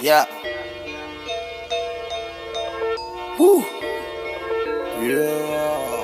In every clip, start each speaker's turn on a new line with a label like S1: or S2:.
S1: Yeah. Woo. Yeah.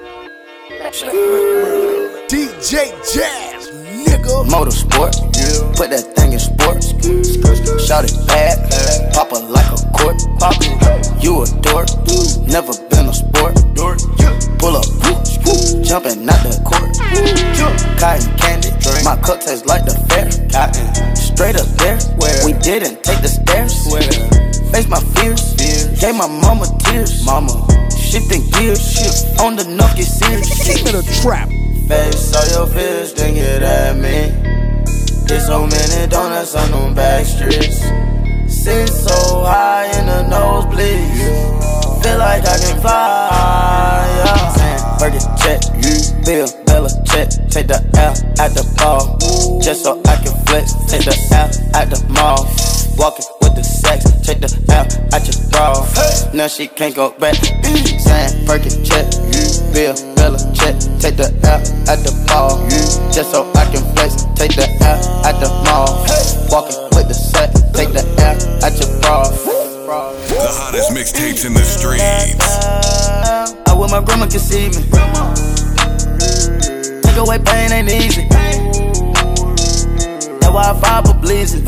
S2: DJ Jazz, nigga.
S1: Motorsport. Yeah. Put that thing in sports. Shout it bad. Pop it like a court. You a dork. Never been a sport. Pull up. Jumping out the court. Cotton candy. My cup tastes like the fair. Straight up there. We didn't take the stairs. Face my fears. Gave my mama tears. Shifting gears. On the knuck, get serious.
S2: Keep it a trap.
S1: Face all your fears, then get at me. There's so many donuts on them back streets. Sit so high in the nosebleeds. Feel like I can fly, yeah. Burger check, Bill, Bella check. Take the L at the ball, just so I can flex. Take the L at the mall, walking with the sex. Take the L at your bra, now she can't go back. Saying Burger check, Bill, Bella check. Take the L at the ball, just so I can flex. Take the L at the mall, walking with the sex. Take the L at your bra.
S3: The hottest mixtapes in the streets.
S1: I wish my grandma could see me. Take away pain ain't easy. That's why I vibe for bleezing.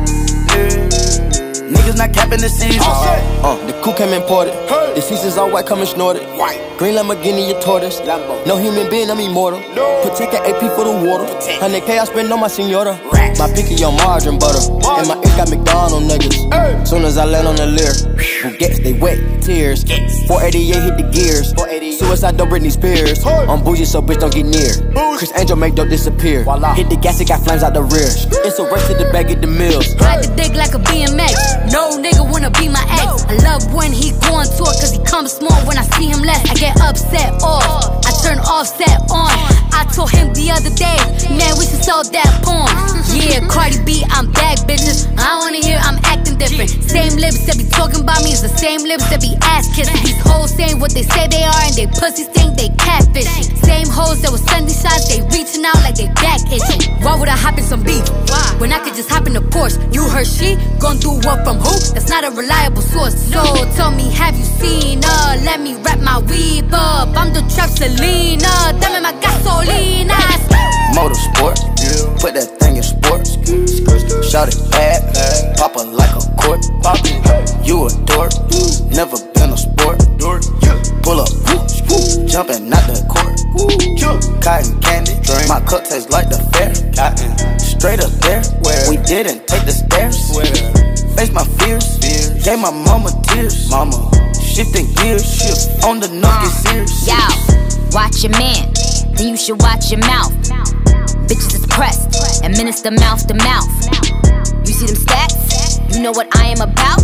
S1: Niggas not capping the season.
S4: The coupe came imported. The seasons all white, coming snorted. Green Lamborghini, your tortoise. No human being, I'm immortal. Protect an AP for the water. 100K I spend on my senora. My pinky on margarine butter. And my ink got McDonald's niggas. Soon as I land on the Lear, who gets they wet tears. 488 hit the gears. Suicide don't Britney Spears. I'm bougie, so bitch don't get near. Chris Angel make dope disappear. Hit the gas, it got flames out the rear. It's a race to the bag at the mills.
S5: Ride the dick like a BMX. No nigga wanna be my ex. I love when he go on tour, cause he comes small when I see him less. I get upset off, I turn Offset on. I told him the other day, man, we should sell that porn. Yeah, Cardi B, I'm back, bitches. I wanna hear I'm acting different. Same lips that be talking about me is the same lips that be ass kissing. These hoes saying what they say they are and they pussies think they catfishing. Same hoes that was sending shots, they reaching out like they back itching. Why would I hop in some beef when I could just hop in the Porsche? You heard she gon' do what from who? That's not a reliable source. So tell me, have you seen her? Let me wrap my weave up. I'm the trap Selena. Dame my gasolina.
S1: Motorsport, put that thing in sports. Shout it bad, pop it like a court. You a dork, never been a sport. Pull up, jumping out the court. Cotton candy, my cup tastes like the fair. Straight up there, we didn't take the stairs. Face my fears, gave my mama tears. Shifting gears, on the knuck, get serious.
S6: Yo, watch your man, then you should watch your mouth. Bitches is pressed, administer mouth to mouth. You see them stats? You know what I am about?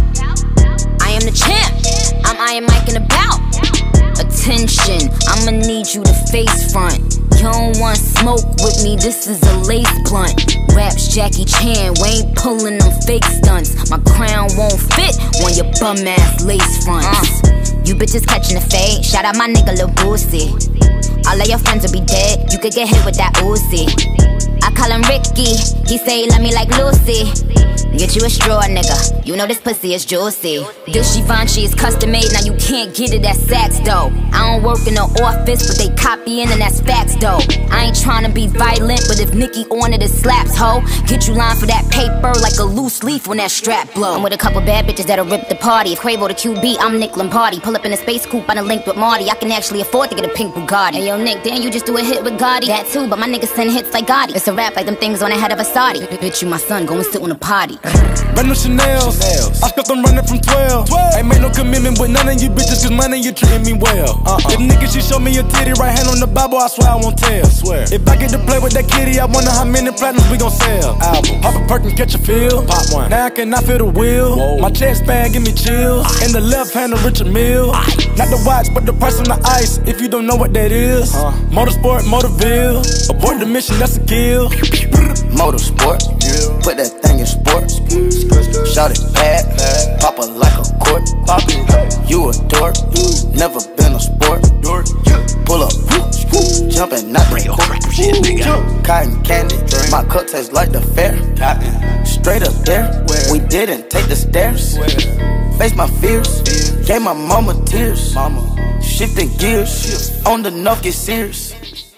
S6: I am the champ, I'm Iron Mike and about. Attention, I'ma need you to face front. You don't want smoke with me, this is a lace blunt. Raps Jackie Chan, we ain't pulling them fake stunts. My crown won't fit on your bum ass lace fronts. You bitches catching the fade, shout out my nigga Lil Boosie. All of your friends will be dead, you could get hit with that Uzi. I call him Ricky, he say he love me like Lucy. Get you a straw, nigga, you know this pussy is juicy. This Givenchy is custom made, now you can't get it at Saks though. I don't work in the office, but they copying and that's facts though. I ain't tryna be violent, but if Nicki on it, it slaps, ho. Get you line for that paper like a loose leaf when that strap blow. I'm with a couple bad bitches that'll rip the party. If Quavo the QB, I'm Nick Lombardi. Pull up in a space coupe, I done linked with Marty. I can actually afford to get a pink Bugatti. Hey yo Nick, damn you just do a hit with Gotti. That too, but my niggas send hits like Gotti. It's a rap like them things on the head of a Saudi. Bitch, you my son, go and sit on a potty.
S7: Run no Chanel's. I stuck them running from 12. Ain't made no commitment with none of you bitches, cause money you treating me well. If niggas she show me a titty, right hand on the Bible, I swear I won't tell. If I get to play with that kitty, I wonder how many platinums we gon' sell. Album. Pop a perk and catch a feel. Pop one. Now I cannot feel the wheel. Whoa. My chest bag give me chills. In the left hand of Richard Mille. Not the watch, but the price on the ice. If you don't know what that is. Motorsport, Motorville. Abort the mission, that's a kill.
S1: Motorsport, put that thing in sports. Shout it bad, pop it like a court. You a dork, never been a sport. pull up, jumping, not bring your crap shit, nigga. Cotton candy, my cup tastes like the fair. Straight up there, we didn't take the stairs. Face my fears, gave my mama tears. Shifting gears, on the nuff, get serious.